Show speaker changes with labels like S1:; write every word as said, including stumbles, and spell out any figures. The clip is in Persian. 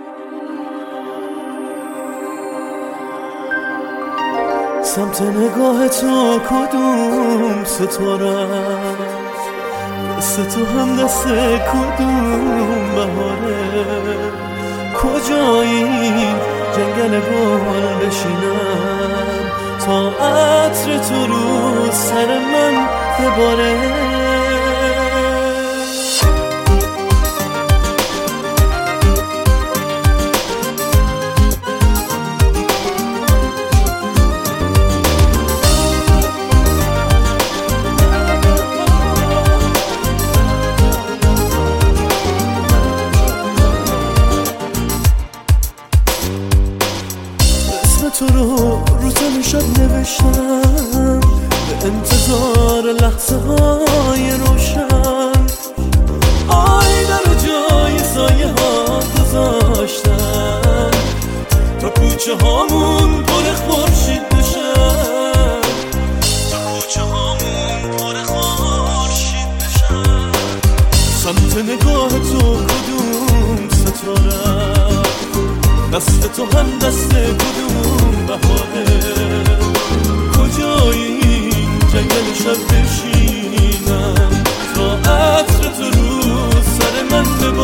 S1: سمت نگاه تو کدوم ستاره است، دست تو هم دست کدوم بهاره، کجایی جنگل گل بشینم تا عطر تو رو سر من بباره. تو رو رو تن شب نوشتم به انتظار لحظه های روشن، آینه رو جای سایه ها گذاشتم تا کوچه هامون پر خورشید بشن، تا کوچه هامون پر خورشید بشن. سمت نگاه تو کدوم ستاره، دست تو هم دست کدوم بهاره، کجایی این جنگل شب بشینم تا عطر تو رو سر من بباره.